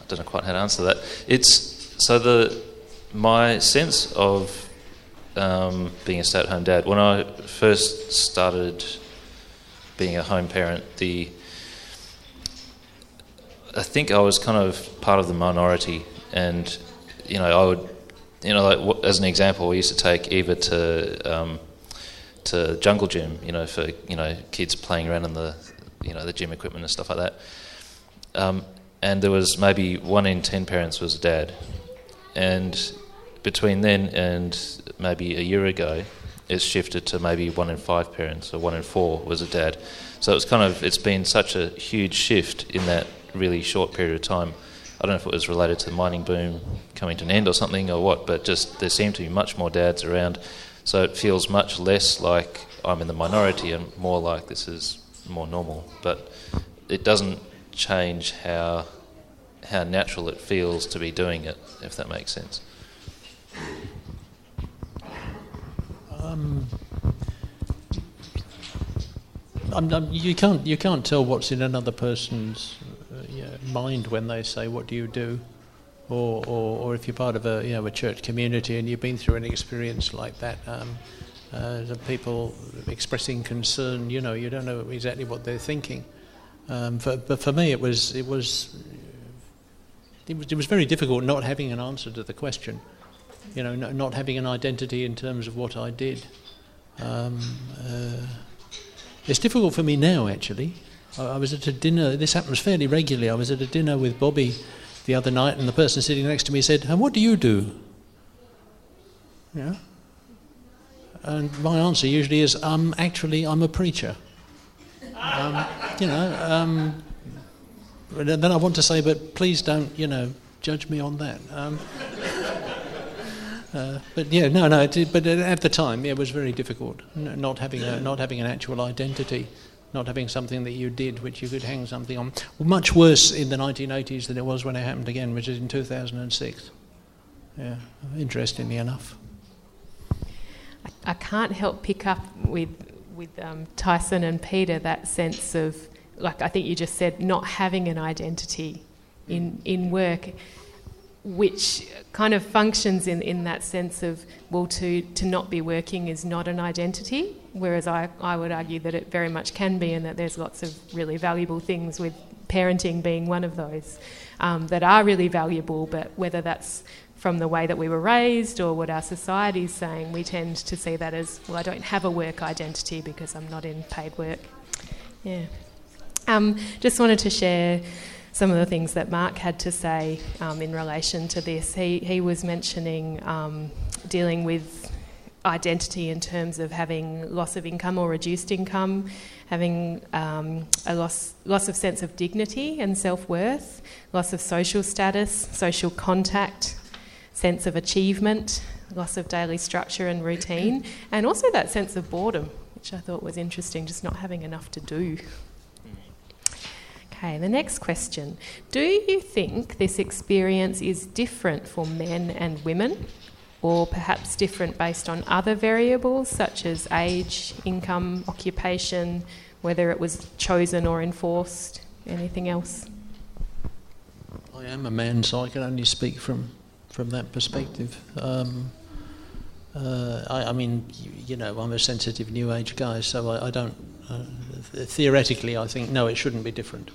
don't know quite how to answer that. My sense of being a stay-at-home dad, when I first started being a home parent, I think I was kind of part of the minority, and I would, like, as an example, I used to take Eva to jungle gym, for kids playing around in the gym equipment and stuff like that. And there was maybe 1 in 10 parents was a dad, and between then and maybe a year ago, it's shifted to maybe 1 in 5 parents, or 1 in 4 was a dad. So it's been such a huge shift in that really short period of time. I don't know if it was related to the mining boom coming to an end or something or what, but just there seem to be much more dads around. So it feels much less like I'm in the minority and more like this is more normal. But it doesn't change how natural it feels to be doing it, if that makes sense. You can't tell what's in another person's mind when they say, "What do you do?" Or if you're part of a church community and you've been through an experience like that, the people expressing concern, you don't know exactly what they're thinking. But for me, it was very difficult not having an answer to the question. Not having an identity in terms of what I did. It's difficult for me now, actually. I was at a dinner, this happens fairly regularly. I was at a dinner with Bobby the other night, and the person sitting next to me said, "And what do you do?" Yeah. And my answer usually is, actually, I'm a preacher. Then I want to say, but please don't, judge me on that. But at the time, it was very difficult, not having an actual identity, not having something that you did which you could hang something on. Much worse in the 1980s than it was when it happened again, which is in 2006. Yeah, interestingly enough. I can't help pick up with Tyson and Peter that sense of, like I think you just said, not having an identity in work, which kind of functions in that sense of, well, to not be working is not an identity, whereas I would argue that it very much can be, and that there's lots of really valuable things, with parenting being one of those, that are really valuable, but whether that's from the way that we were raised or what our society is saying, we tend to see that as, well, I don't have a work identity because I'm not in paid work. Yeah. Just wanted to share some of the things that Mark had to say in relation to this. He was mentioning dealing with identity in terms of having loss of income or reduced income, having a loss of sense of dignity and self-worth, loss of social status, social contact, sense of achievement, loss of daily structure and routine, and also that sense of boredom, which I thought was interesting, just not having enough to do. Okay, the next question. Do you think this experience is different for men and women, or perhaps different based on other variables such as age, income, occupation, whether it was chosen or enforced? Anything else? I am a man, so I can only speak from that perspective. I mean, I'm a sensitive New Age guy, so I don't... theoretically, I think, no, it shouldn't be different.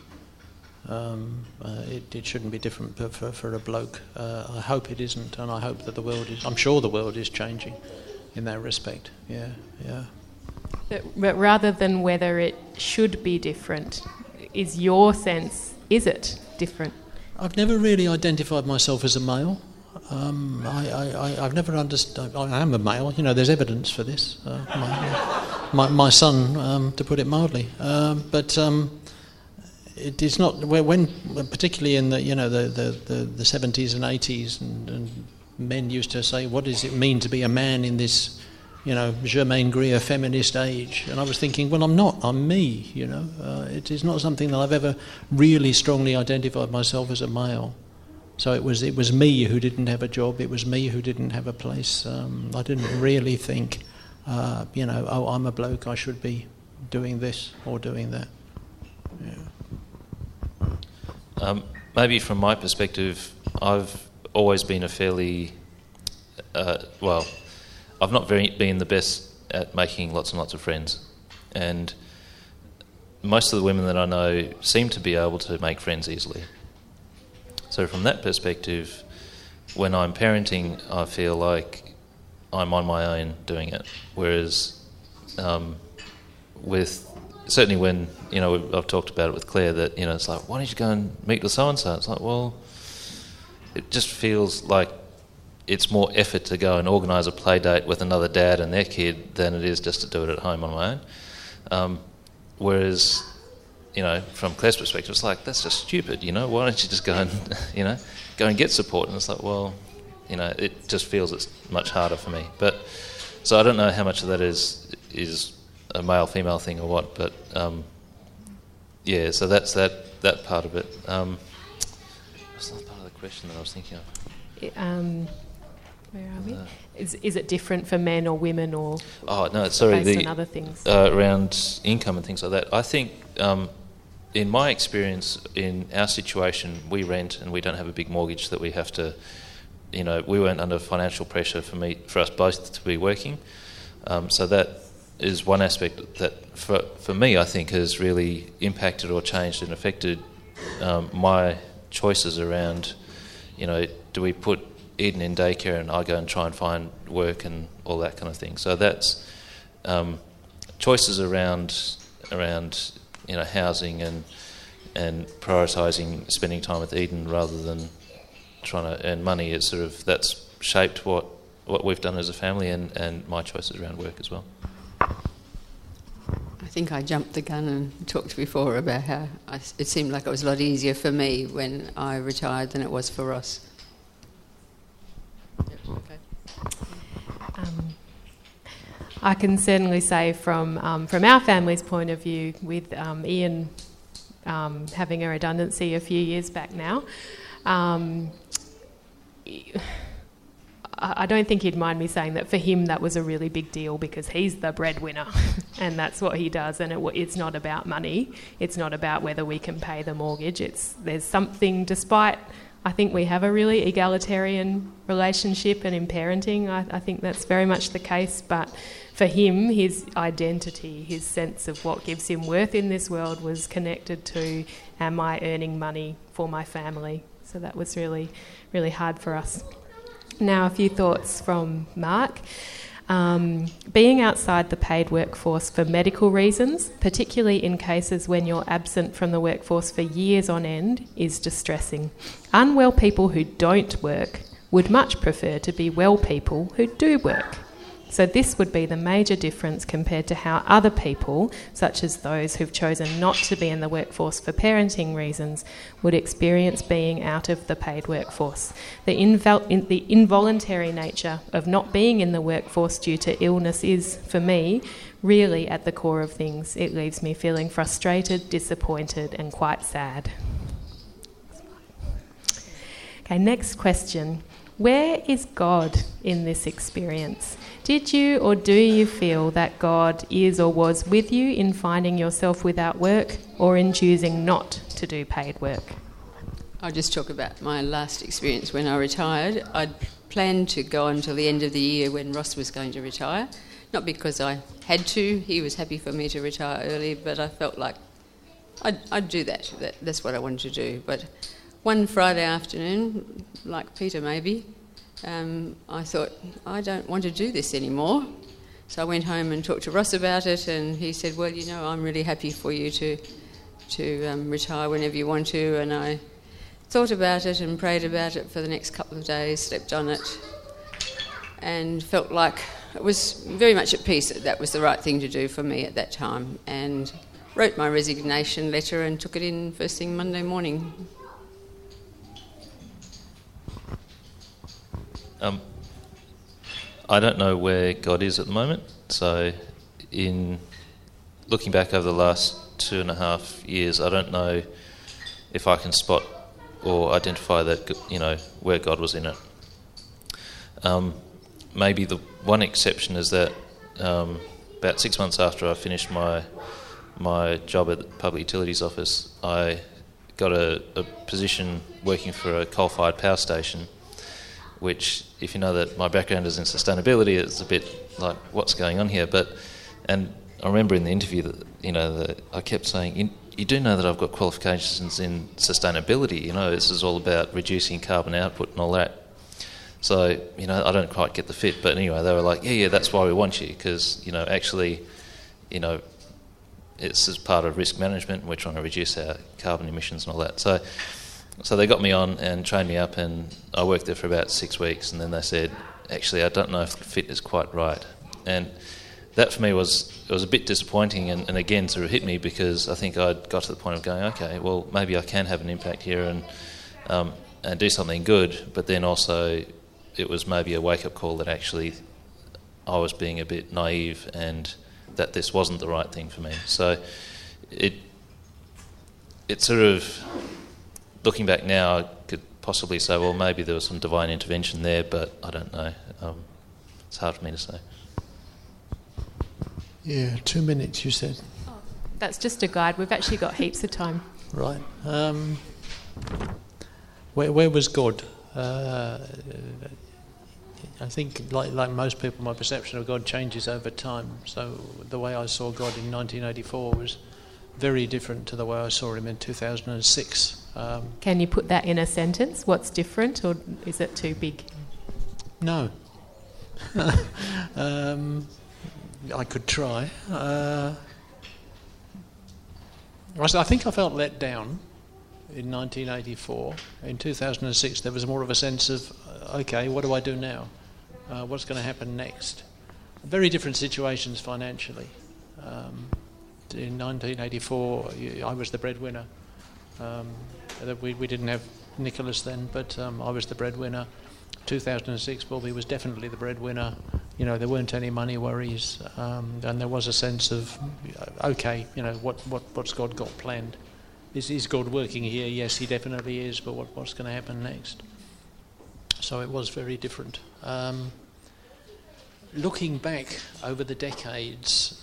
It shouldn't be different for a bloke. I hope it isn't, and I hope that the world is... I'm sure the world is changing in that respect. Yeah. But rather than whether it should be different, is your sense, is it different? I've never really identified myself as a male. I've never understood... I am a male, there's evidence for this. My son, to put it mildly. But it is not... When particularly in the 70s and 80s, and men used to say, what does it mean to be a man in this, Germaine Greer feminist age? And I was thinking, well, I'm not. I'm me, It is not something that I've ever really strongly identified myself as a male. So it was me who didn't have a job. It was me who didn't have a place. I didn't really think, I'm a bloke, I should be doing this or doing that. Yeah. maybe from my perspective, I've always been a fairly, I've not been the best at making lots and lots of friends. And most of the women that I know seem to be able to make friends easily. So from that perspective, when I'm parenting, I feel like I'm on my own doing it. Whereas certainly when, I've talked about it with Claire that, it's like, why don't you go and meet with so-and-so? It's like, well, it just feels like it's more effort to go and organise a play date with another dad and their kid than it is just to do it at home on my own. Whereas, from Claire's perspective, it's like, that's just stupid, why don't you just go and, go and get support? And it's like, well, it just feels it's much harder for me. But, so I don't know how much of that is a male-female thing or what, but, so that's that part of it. What's not part of the question that I was thinking of? Where are we? Is it different for men or women or based on other things? Around income and things like that. I think, in my experience, in our situation, we rent and we don't have a big mortgage that we have to, we weren't under financial pressure for us both to be working. So that is one aspect that, for me, I think has really impacted or changed and affected my choices around, do we put Eden in daycare and I go and try and find work and all that kind of thing. So that's choices around housing and prioritising spending time with Eden rather than trying to earn money. It's sort of that's shaped what we've done as a family and my choices around work as well. I think I jumped the gun and talked before about how it seemed like it was a lot easier for me when I retired than it was for Ross. Okay. I can certainly say from our family's point of view, with Ian having a redundancy a few years back now, I don't think he'd mind me saying that for him that was a really big deal because he's the breadwinner and that's what he does, and it's not about money, it's not about whether we can pay the mortgage, there's something, despite I think we have a really egalitarian relationship, and in parenting I think that's very much the case, but for him, his identity, his sense of what gives him worth in this world was connected to, am I earning money for my family? So that was really, really hard for us. Now, a few thoughts from Mark. Being outside the paid workforce for medical reasons, particularly in cases when you're absent from the workforce for years on end, is distressing. Unwell people who don't work would much prefer to be well people who do work. So this would be the major difference compared to how other people, such as those who've chosen not to be in the workforce for parenting reasons, would experience being out of the paid workforce. The involuntary nature of not being in the workforce due to illness is, for me, really at the core of things. It leaves me feeling frustrated, disappointed, and quite sad. Okay, next question. Where is God in this experience? Did you or do you feel that God is or was with you in finding yourself without work or in choosing not to do paid work? I'll just talk about my last experience when I retired. I'd planned to go until the end of the year when Ross was going to retire. Not because I had to, he was happy for me to retire early, but I felt like I'd do that. That's what I wanted to do. But one Friday afternoon, like Peter maybe, I thought, I don't want to do this anymore. So I went home and talked to Ross about it, and he said, well, I'm really happy for you to retire whenever you want to. And I thought about it and prayed about it for the next couple of days, slept on it, and felt like it was very much at peace that was the right thing to do for me at that time, and wrote my resignation letter and took it in first thing Monday morning. I don't know where God is at the moment, so in looking back over the last 2.5 years, I don't know if I can spot or identify that, where God was in it. Maybe the one exception is that about 6 months after I finished my job at the Public Utilities Office, I got a position working for a coal-fired power station, which, if you know that my background is in sustainability, it's a bit like, what's going on here? And I remember in the interview that I kept saying, you do know that I've got qualifications in sustainability, this is all about reducing carbon output and all that. So, I don't quite get the fit, but anyway, they were like, yeah, that's why we want you, because, actually, it's as part of risk management, and we're trying to reduce our carbon emissions and all that. So they got me on and trained me up, and I worked there for about 6 weeks, and then they said, actually, I don't know if the fit is quite right. And that for me was a bit disappointing, and again sort of hit me, because I think I'd got to the point of going, okay, well, maybe I can have an impact here and do something good, but then also it was maybe a wake-up call that actually I was being a bit naive and that this wasn't the right thing for me. So it sort of, looking back now, I could possibly say, well, maybe there was some divine intervention there, but I don't know. It's hard for me to say. Yeah, 2 minutes, you said. Oh, that's just a guide. We've actually got heaps of time. Right. Where was God? I think, like most people, my perception of God changes over time. So the way I saw God in 1984 was very different to the way I saw him in 2006. Can you put that in a sentence? What's different, or is it too big? No. I could try. I think I felt let down in 1984. In 2006, there was more of a sense of, okay, what do I do now? What's going to happen next? Very different situations financially. In 1984, I was the breadwinner. We didn't have Nicholas then, but I was the breadwinner. 2006, Bobby was definitely the breadwinner. There weren't any money worries, and there was a sense of, okay, what's God got planned? Is God working here? Yes, he definitely is, but what's going to happen next? So it was very different. Looking back over the decades,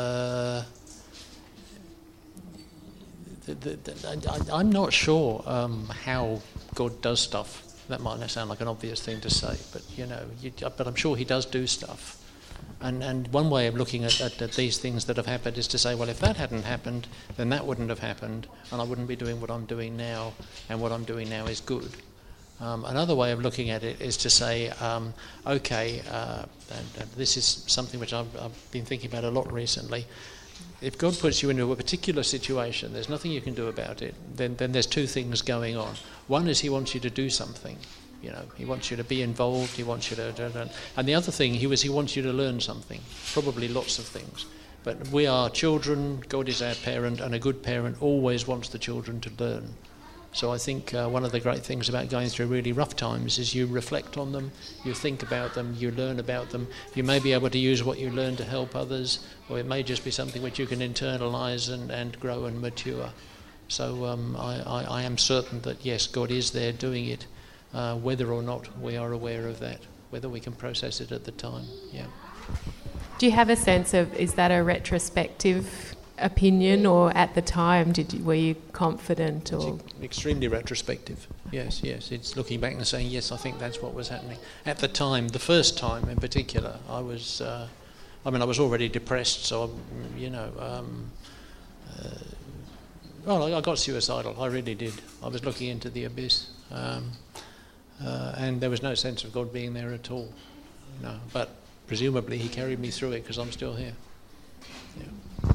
I'm not sure how God does stuff. That might sound like an obvious thing to say, but but I'm sure he does do stuff. And one way of looking at these things that have happened is to say, well, if that hadn't happened, then that wouldn't have happened, and I wouldn't be doing what I'm doing now, and what I'm doing now is good. Another way of looking at it is to say, okay, and this is something which I've been thinking about a lot recently. If God puts you into a particular situation, there's nothing you can do about it, then there's two things going on. One is he wants you to do something. He wants you to be involved, he wants you to... And the other thing, he wants you to learn something, probably lots of things. But we are children, God is our parent, and a good parent always wants the children to learn. So I think one of the great things about going through really rough times is you reflect on them, you think about them, you learn about them. You may be able to use what you learn to help others, or it may just be something which you can internalise and grow and mature. So I am certain that, yes, God is there doing it, whether or not we are aware of that, whether we can process it at the time. Yeah. Do you have a sense of, is that a retrospective opinion, or at the time were you confident? Or it's extremely retrospective. Yes, it's looking back and saying, yes, I think that's what was happening at the time. The first time in particular, I was already depressed, so I got suicidal. I really did. I was looking into the abyss, and there was no sense of God being there at all. But presumably he carried me through it because I'm still here. Yeah.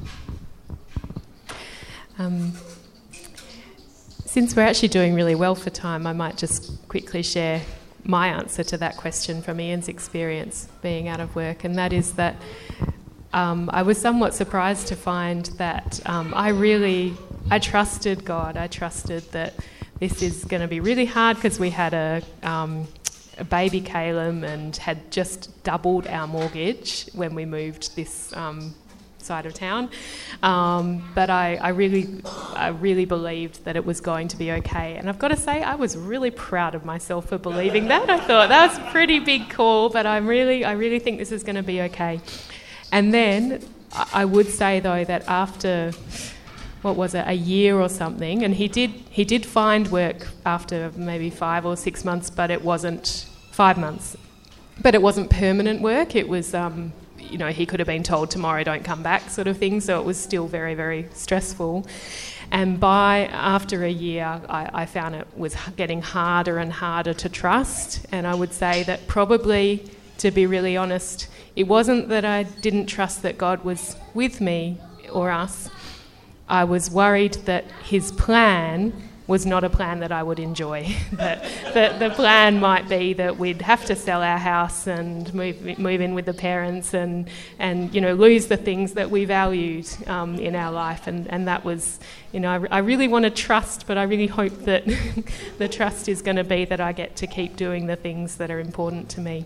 Since we're actually doing really well for time, I might just quickly share my answer to that question from Ian's experience being out of work, and that is that I was somewhat surprised to find that I trusted God. I trusted that this is going to be really hard because we had a baby Caleb and had just doubled our mortgage when we moved this side of town, but I really believed that it was going to be okay, and I've got to say I was really proud of myself for believing that. I thought that was a pretty big call, but I really think this is going to be okay. And then I would say though that after what was it, a year or something, and he did find work after maybe 5 or 6 months, but it wasn't 5 months. But it wasn't permanent work. It was, he could have been told tomorrow don't come back sort of thing, so it was still very, very stressful. And after a year, I found it was getting harder and harder to trust. And I would say that probably, to be really honest, it wasn't that I didn't trust that God was with me or us. I was worried that his plan was not a plan that I would enjoy. that the plan might be that we'd have to sell our house and move in with the parents and lose the things that we valued in our life. And that was, I really want to trust, but I really hope that the trust is going to be that I get to keep doing the things that are important to me.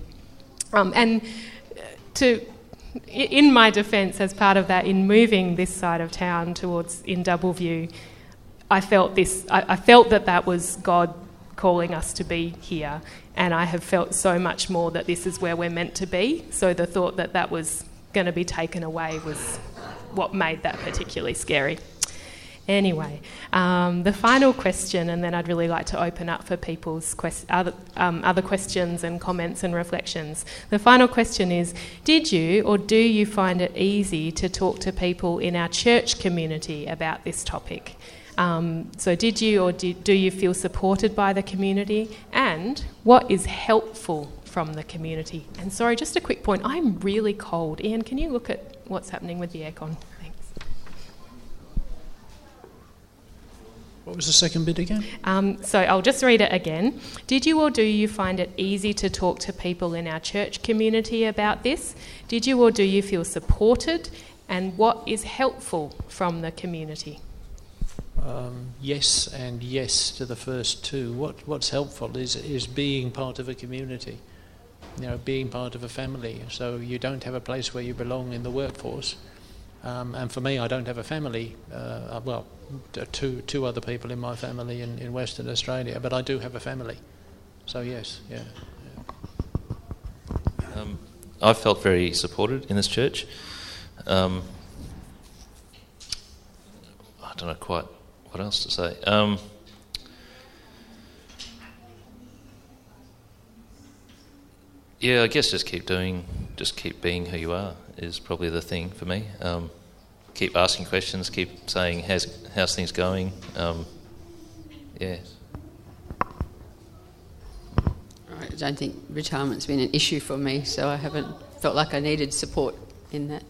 In my defence, as part of that, in moving this side of town in Doubleview, I felt that was God calling us to be here, and I have felt so much more that this is where we're meant to be. So the thought that was going to be taken away was what made that particularly scary. Anyway, the final question, and then I'd really like to open up for people's other questions and comments and reflections. The final question is, did you or do you find it easy to talk to people in our church community about this topic? So did you or do you feel supported by the community? And what is helpful from the community? And sorry, just a quick point. I'm really cold. Ian, can you look at what's happening with the aircon? Thanks. What was the second bit again? So I'll just read it again. Did you or do you find it easy to talk to people in our church community about this? Did you or do you feel supported? And what is helpful from the community? Yes and yes to the first two. What's helpful is being part of a community, being part of a family. So you don't have a place where you belong in the workforce. And for me, I don't have a family. Two other people in my family in Western Australia, but I do have a family. So yes, yeah. I felt very supported in this church. I don't know quite what else to say. I guess just keep being who you are is probably the thing for me. Keep asking questions, keep saying, how's things going? I don't think retirement's been an issue for me, so I haven't felt like I needed support in that.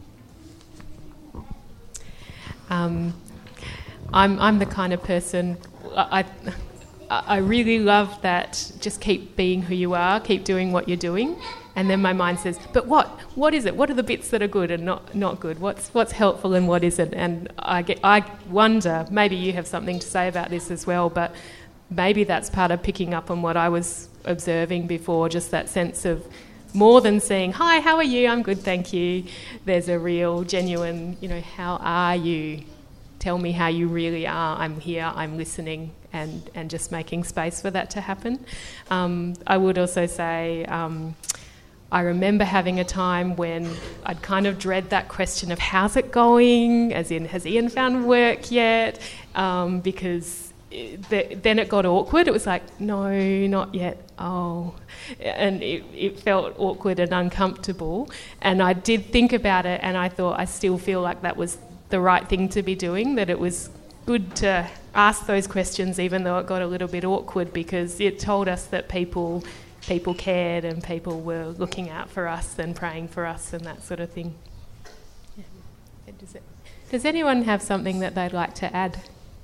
I'm the kind of person, I really love that, just keep being who you are, keep doing what you're doing, and then my mind says, but what is it? What are the bits that are good and not good? What's helpful and what isn't? And I wonder, maybe you have something to say about this as well, but maybe that's part of picking up on what I was observing before, just that sense of more than saying, hi, how are you? I'm good, thank you. There's a real, genuine, how are you? Tell me how you really are. I'm here, I'm listening, and just making space for that to happen. I would also say I remember having a time when I'd kind of dread that question of how's it going, as in has Ian found work yet, because then it got awkward. It was like, no, not yet, oh. And it felt awkward and uncomfortable. And I did think about it, and I thought I still feel like that was the right thing to be doing, that it was good to ask those questions even though it got a little bit awkward, because it told us that people cared and people were looking out for us and praying for us and that sort of thing. Yeah. Does anyone have something that they'd like to add?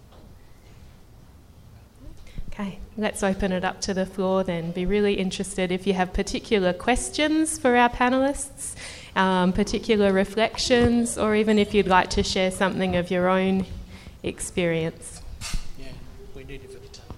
Okay, let's open it up to the floor then. Be really interested if you have particular questions for our panellists, particular reflections, or even if you'd like to share something of your own experience. Yeah, we need it for the time.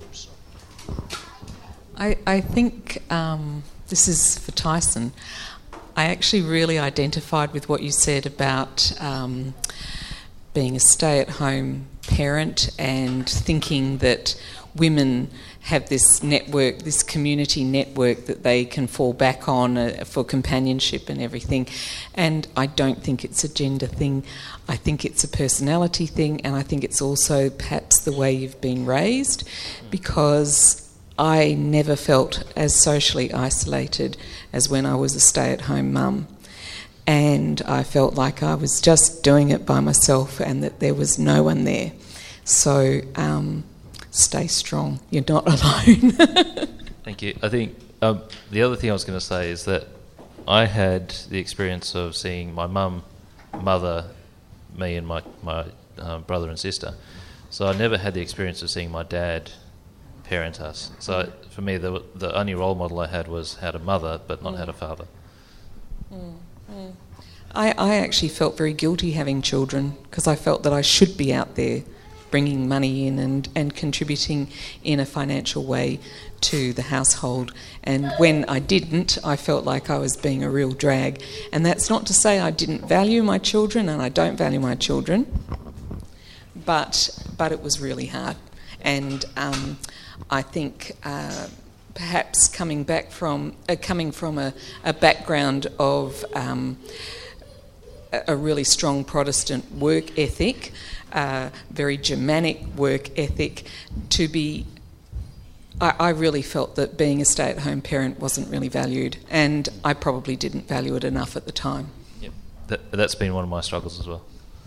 I think this is for Tyson. I actually really identified with what you said about being a stay-at-home parent and thinking that women have this network, this community network that they can fall back on for companionship and everything. And I don't think it's a gender thing. I think it's a personality thing, and I think it's also perhaps the way you've been raised, because I never felt as socially isolated as when I was a stay-at-home mum. And I felt like I was just doing it by myself and that there was no one there. So stay strong. You're not alone. Thank you. I think the other thing I was going to say is that I had the experience of seeing my mum mother me and my brother and sister. So I never had the experience of seeing my dad parent us. So for me, the only role model I had was how to mother, but not how to father. I actually felt very guilty having children, because I felt that I should be out there bringing money in and contributing in a financial way to the household. And when I didn't, I felt like I was being a real drag. And that's not to say I didn't value my children, and I don't value my children, but it was really hard. And I think perhaps coming from a background of a really strong Protestant work ethic, very Germanic work ethic, I really felt that being a stay-at-home parent wasn't really valued, and I probably didn't value it enough at the time. Yep. That's been one of my struggles as well.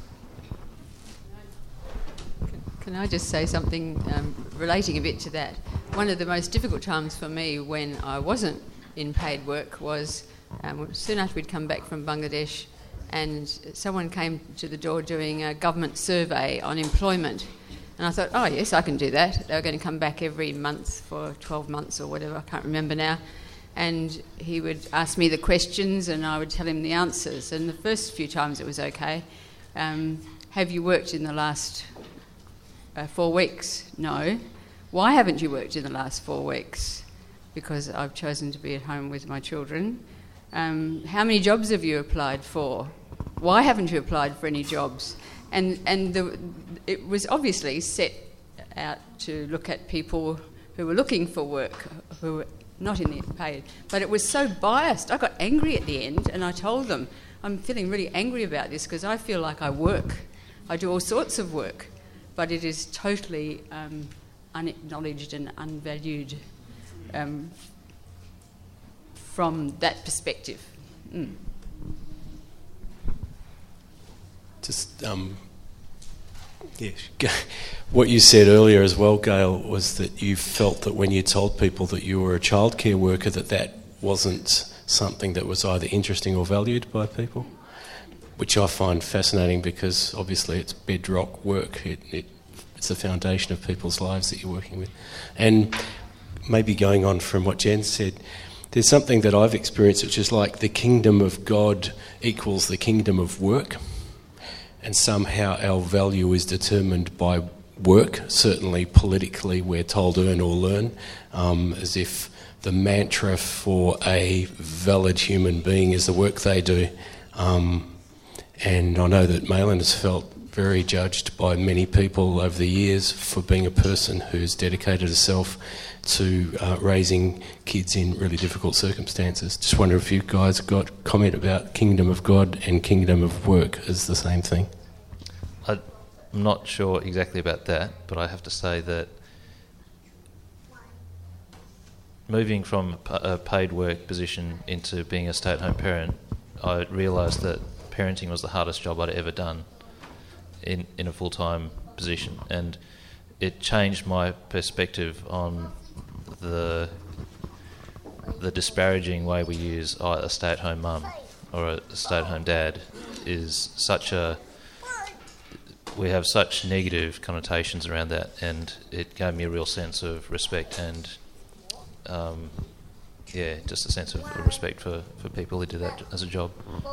Can I just say something relating a bit to that? One of the most difficult times for me when I wasn't in paid work was soon after we'd come back from Bangladesh, and someone came to the door doing a government survey on employment. And I thought, oh yes, I can do that. They were going to come back every month for 12 months or whatever, I can't remember now. And he would ask me the questions and I would tell him the answers. And the first few times it was okay. Have you worked in the last 4 weeks? No. Why haven't you worked in the last 4 weeks? Because I've chosen to be at home with my children. How many jobs have you applied for? Why haven't you applied for any jobs? And it was obviously set out to look at people who were looking for work, who were not in the paid. But it was so biased. I got angry at the end, and I told them, I'm feeling really angry about this because I feel like I work. I do all sorts of work, but it is totally unacknowledged and unvalued from that perspective. Just, what you said earlier as well, Gail, was that you felt that when you told people that you were a childcare worker, that wasn't something that was either interesting or valued by people, which I find fascinating because obviously it's bedrock work. It's the foundation of people's lives that you're working with. And maybe going on from what Jen said, there's something that I've experienced which is like the kingdom of God equals the kingdom of work. And somehow our value is determined by work. Certainly politically we're told earn or learn, as if the mantra for a valid human being is the work they do. And I know that Malin has felt very judged by many people over the years for being a person who's dedicated herself to raising kids in really difficult circumstances. Just wonder if you guys got comment about kingdom of God and kingdom of work as the same thing. I'm not sure exactly about that, but I have to say that moving from a paid work position into being a stay-at-home parent, I realised that parenting was the hardest job I'd ever done in a full-time position, and it changed my perspective on the disparaging way we use a stay-at-home mum or a stay-at-home dad is we have such negative connotations around that, and it gave me a real sense of respect and just a sense of respect for people who do that as a job.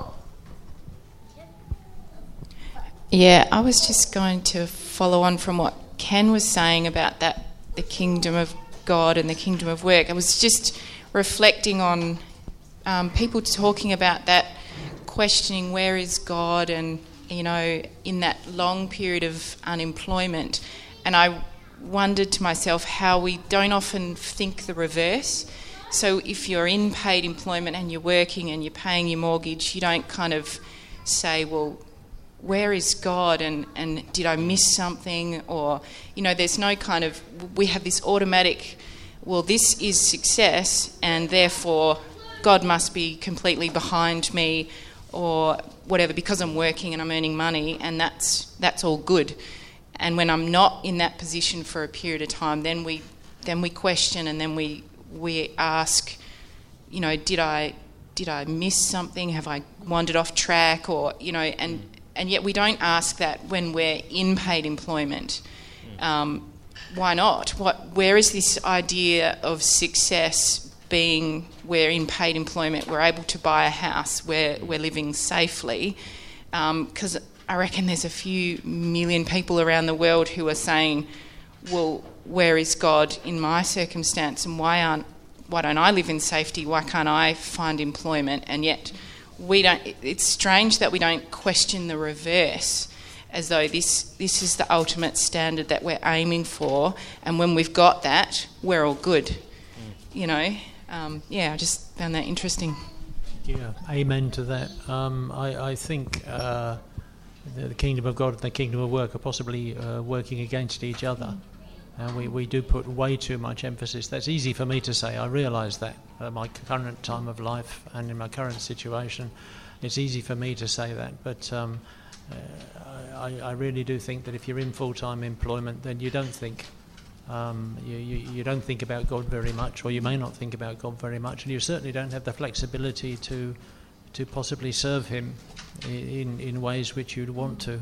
Yeah, I was just going to follow on from what Ken was saying about that, the kingdom of God and the kingdom of work. I was just reflecting on people talking about that, questioning where is God and you know, in that long period of unemployment. And I wondered to myself how we don't often think the reverse. So if you're in paid employment and you're working and you're paying your mortgage, you don't kind of say, well, where is God, and did I miss something? Or, you know, there's no kind of, we have this automatic, well, this is success and therefore God must be completely behind me or whatever because I'm working and I'm earning money, and that's all good. And when I'm not in that position for a period of time, then we question, and then we ask, you know, did I miss something? Have I wandered off track? Or, you know, and yet we don't ask that when we're in paid employment. Why not? Where is this idea of success being we're in paid employment, we're able to buy a house, we're living safely? Because I reckon there's a few million people around the world who are saying, well, where is God in my circumstance, and why don't I live in safety? Why can't I find employment? And yet we don't. It's strange that we don't question the reverse, as though this is the ultimate standard that we're aiming for, and when we've got that, we're all good. You know, I just found that interesting. Yeah, amen to that. I think the kingdom of God and the kingdom of work are possibly working against each other. And we do put way too much emphasis. That's easy for me to say. I realise that at my current time of life and in my current situation, it's easy for me to say that. But I really do think that if you're in full-time employment, then you don't think you don't think about God very much, or you may not think about God very much, and you certainly don't have the flexibility to possibly serve Him in ways which you'd want to.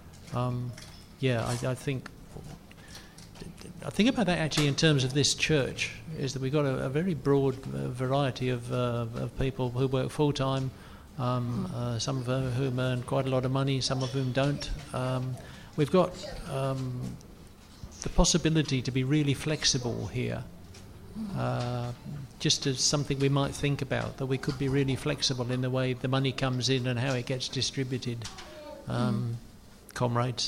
I think about that actually in terms of this church, is that we've got a very broad variety of people who work full-time, some of whom earn quite a lot of money, some of whom don't. We've got the possibility to be really flexible here, just as something we might think about, that we could be really flexible in the way the money comes in and how it gets distributed, comrades.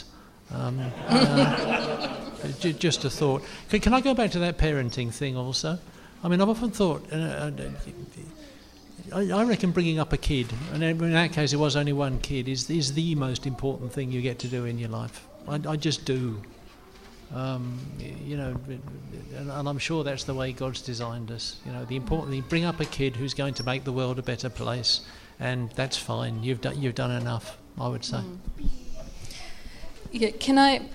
Just a thought. Can I go back to that parenting thing also? I mean, I've often thought, I reckon bringing up a kid, and in that case it was only one kid, is the most important thing you get to do in your life. I just do. You know, and I'm sure that's the way God's designed us. You know, the important thing, bring up a kid who's going to make the world a better place, and that's fine. You've done enough, I would say. Yeah, can I,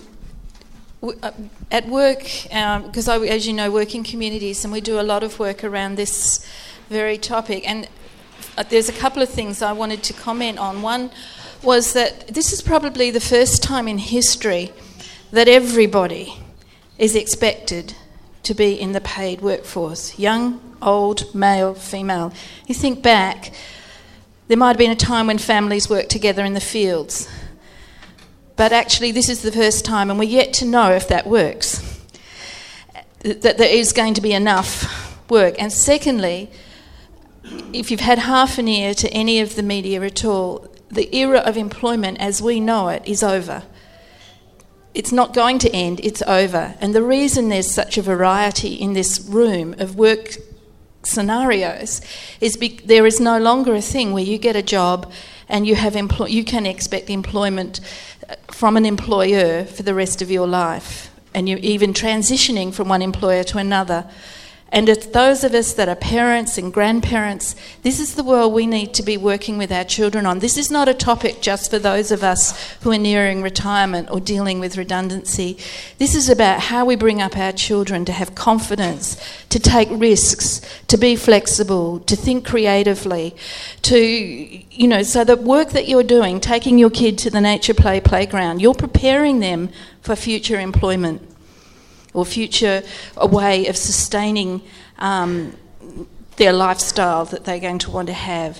at work, because I, as you know, work in communities, and we do a lot of work around this very topic, and there's a couple of things I wanted to comment on. One was that this is probably the first time in history that everybody is expected to be in the paid workforce, young, old, male, female. You think back, there might have been a time when families worked together in the fields. But actually this is the first time, and we're yet to know if that works, that there is going to be enough work. And secondly, if you've had half an ear to any of the media at all, the era of employment as we know it is over. It's not going to end, it's over. And the reason there's such a variety in this room of work scenarios is there is no longer a thing where you get a job and you can expect employment from an employer for the rest of your life, and you're even transitioning from one employer to another. And it's those of us that are parents and grandparents, this is the world we need to be working with our children on. This is not a topic just for those of us who are nearing retirement or dealing with redundancy. This is about how we bring up our children to have confidence, to take risks, to be flexible, to think creatively, to, you know, so the work that you're doing, taking your kid to the nature play playground, you're preparing them for future employment, or a way of sustaining their lifestyle that they're going to want to have.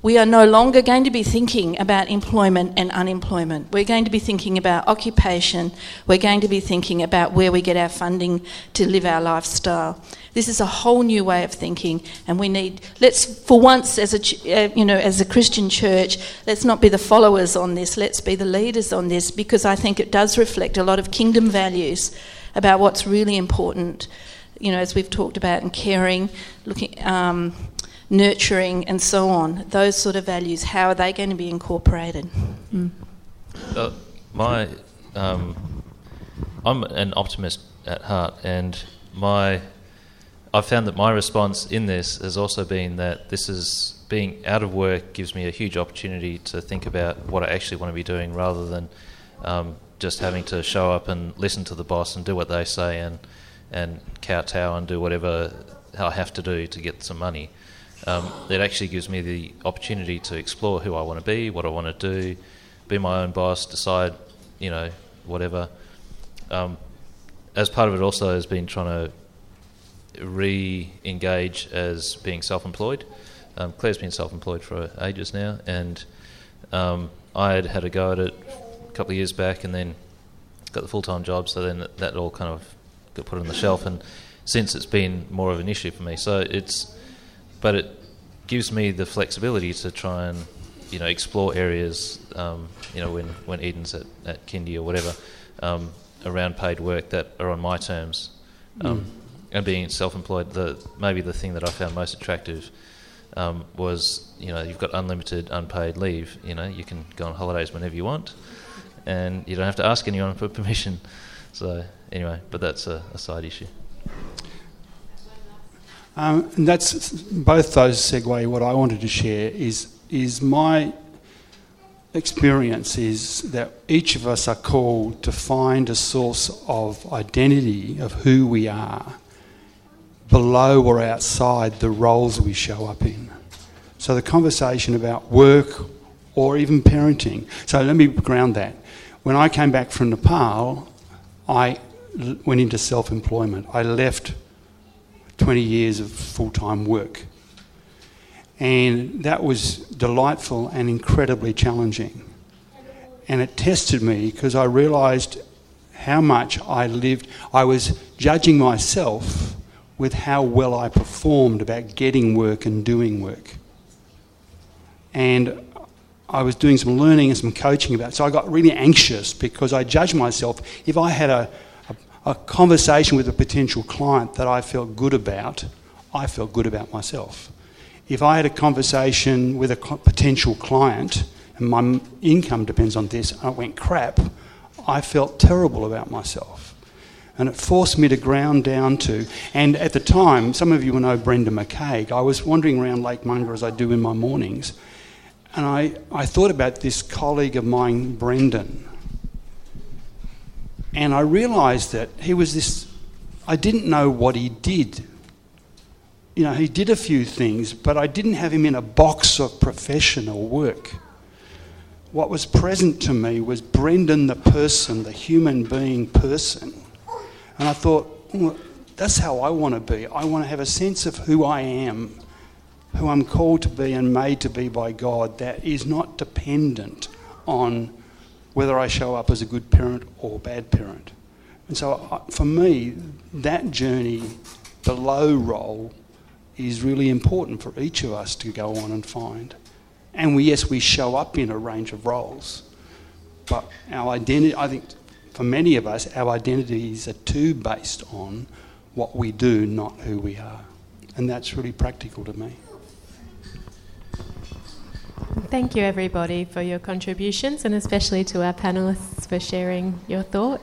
we are no longer going to be thinking about employment and unemployment. We're going to be thinking about occupation. We're going to be thinking about where we get our funding to live our lifestyle. This is a whole new way of thinking, and we need, let's, for once, as a Christian church, let's not be the followers on this. Let's be the leaders on this, because I think it does reflect a lot of kingdom values about what's really important. As we've talked about, in caring, nurturing and so on, those sort of values, how are they going to be incorporated? I'm an optimist at heart, and I've found that my response in this has also been that being out of work gives me a huge opportunity to think about what I actually want to be doing, rather than just having to show up and listen to the boss and do what they say and kowtow and do whatever I have to do to get some money. It actually gives me the opportunity to explore who I want to be, what I want to do, be my own boss, decide, whatever. As part of it also has been trying to re-engage as being self-employed. Claire's been self-employed for ages now, and I had a go at it a couple of years back, and then got the full-time job, so then that all kind of got put on the shelf, and since it's been more of an issue for me. But it gives me the flexibility to try and, explore areas, when Eden's at kindy or whatever, around paid work that are on my terms. And being self-employed, maybe the thing that I found most attractive was, you've got unlimited unpaid leave. You can go on holidays whenever you want, and you don't have to ask anyone for permission. So anyway, but that's a side issue. And that's both those segue. What I wanted to share is my experience is that each of us are called to find a source of identity of who we are below or outside the roles we show up in. So the conversation about work or even parenting. So let me ground that. When I came back from Nepal, I went into self-employment. I left 20 years of full-time work. And that was delightful and incredibly challenging. And it tested me because I realised how much I was judging myself with how well I performed about getting work and doing work. And I was doing some learning and some coaching about it. So I got really anxious because I judged myself. If I had a conversation with a potential client that I felt good about, I felt good about myself. If I had a conversation with a potential client and my income depends on this and it went crap, I felt terrible about myself. And it forced me to ground down to, and at the time, some of you will know Brenda McCaig, I was wandering around Lake Munga as I do in my mornings, and I thought about this colleague of mine, Brendan. And I realised that he was this, I didn't know what he did. He did a few things, but I didn't have him in a box of professional work. What was present to me was Brendan the person, the human being person. And I thought, well, that's how I want to be. I want to have a sense of who I am, who I'm called to be and made to be by God, that is not dependent on whether I show up as a good parent or a bad parent. And so for me, that journey, the low role, is really important for each of us to go on and find. And we show up in a range of roles. But our identity, I think for many of us, our identities are too based on what we do, not who we are. And that's really practical to me. Thank you, everybody, for your contributions, and especially to our panellists for sharing your thoughts.